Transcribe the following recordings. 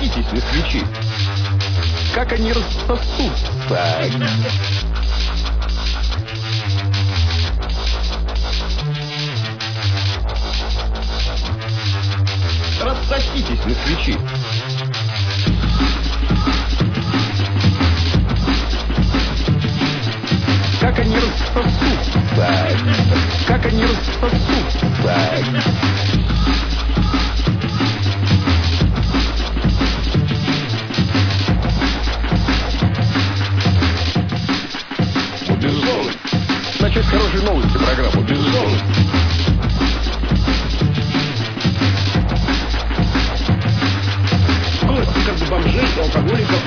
Рассоситесь, москвичи. Как они рассосутся. Рассоситесь, москвичи. Как они рассосутся. Как они рассосутся. Безусловно. Начать хорошие новости программу. Безусловно. Как бы бомжей и алкоголиков.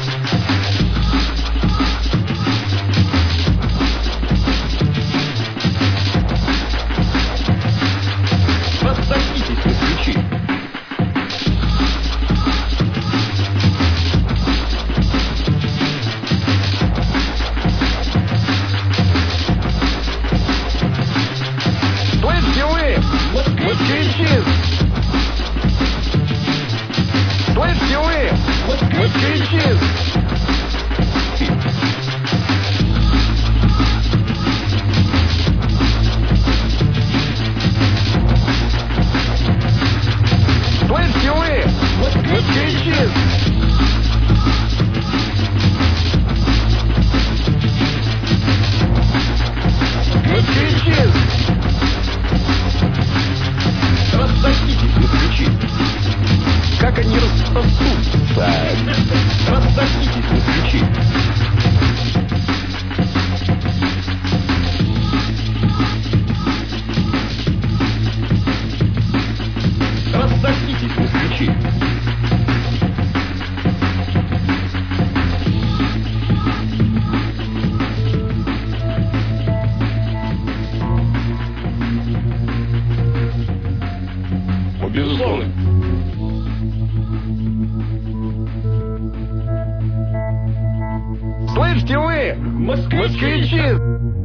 Рассоситесь, москвичи. Слышите вы, москвичи? Слышите вы, москвичи? Слышите вы, москвичи? Москвичи! Рассоситесь, москвичи. Как они рассосутся. Рассоситесь, москвичи. Рассоситесь, москвичи. Безусловно. Слышите вы, москвичи?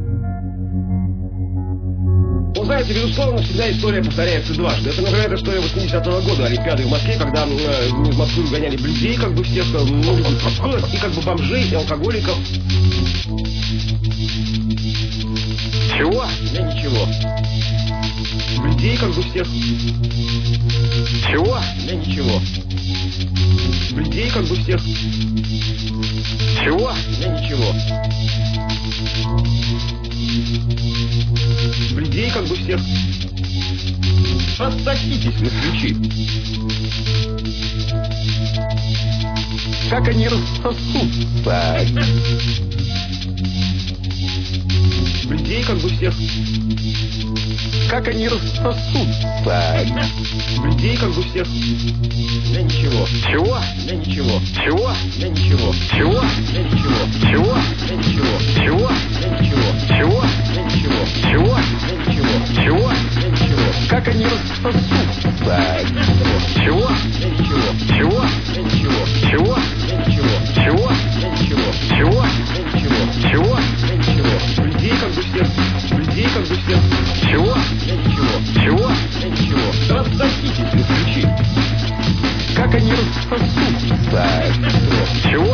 Ну, знаете, безусловно, всегда история повторяется дважды. Это, например, история 80-го года Олимпиады в Москве, когда в Москву гоняли людей, как бы всех, и как бы бомжей, и алкоголиков. Чего? Да ничего. Людей, как бы всех. Чего? Да ничего. Людей, как бы всех. Чего? Да ничего. Людей, как бы всех. Рассоситесь, москвичи. Как они рассосутся. Людей, как бы всех. Как они рассосутся. Людей, как бы всех. Да ничего. Чего? Да ничего. Чего? Да ничего. Чего? Да ничего. Чего? Да ничего. Чего? Да ничего. Чего? Да ничего. Чего? Да ничего. Чего? Да ничего. Как они рассосутся. Чего? Да ничего. Чего? Да ничего. Чего? Да ничего. Чего? Да ничего. Чего? Да ничего. Чего? Да ничего. Людей, как бы всех. Людей, как бы всех. Чего? Да ничего. Чего? Да ничего. Рассоситесь, москвичи. Как они рассосутся. Чего?